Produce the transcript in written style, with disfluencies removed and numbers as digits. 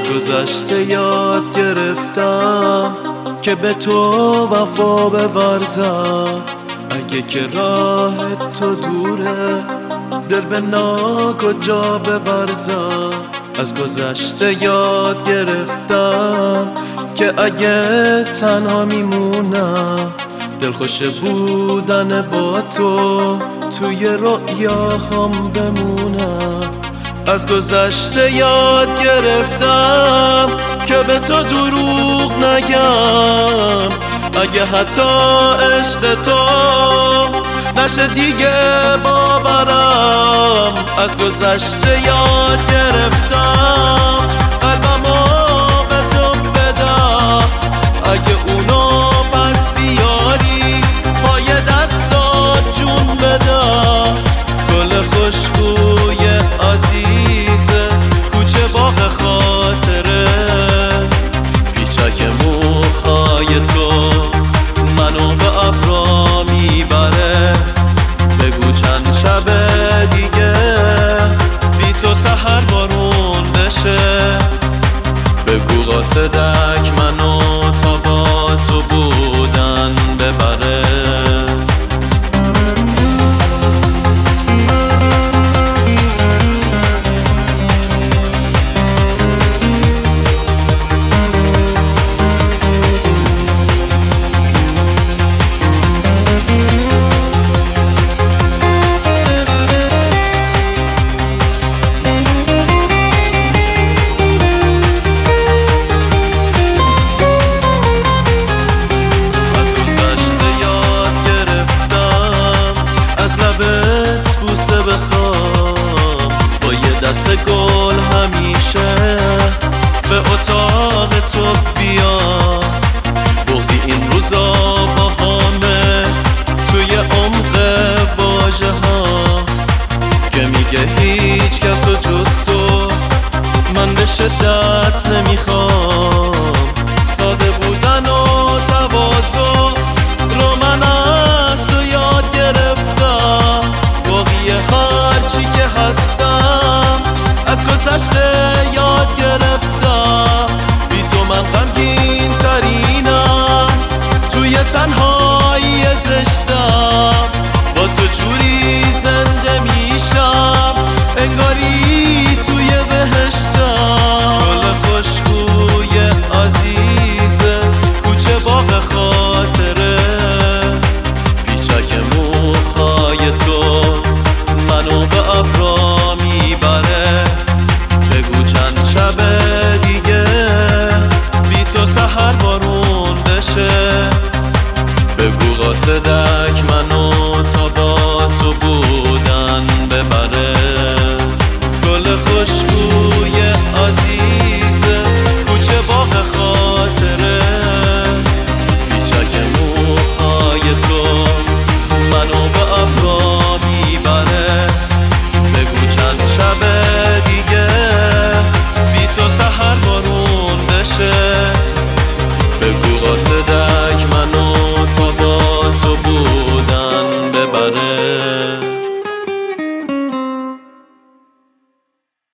گذشته یاد گرفتم که به تو وفا بورزم. اگه که راه تو دوره دل به ناکجا ببرزم. از گذشته یاد گرفتم که اگه تنها میمونم دلخوش بودن با تو توی رؤیاهام بمونم. از گذشته یاد گرفتم که به تو دروغ نگم. اگه حتی عشق تو نشه دیگه باورم. از گذشته یاد گرفتم قلبمو به تو بدم. اگه اونو پس بیاری پای دستات جون بدم. گل خوشبوی عزیزه کوچه باغ خاطره، پیچک موهای تو منو به ابرا میبره. بگو چند شب دیگه بی تو سحر بارون بشه. بگو قاصدک منو تا با تو بودن ببره. دست گل همیشه به اتاق تو بیا. بغضی این روزا باهامه توی عمق واژه ها که میگه هیچ کس و جز تو من به شدت نمیخوام.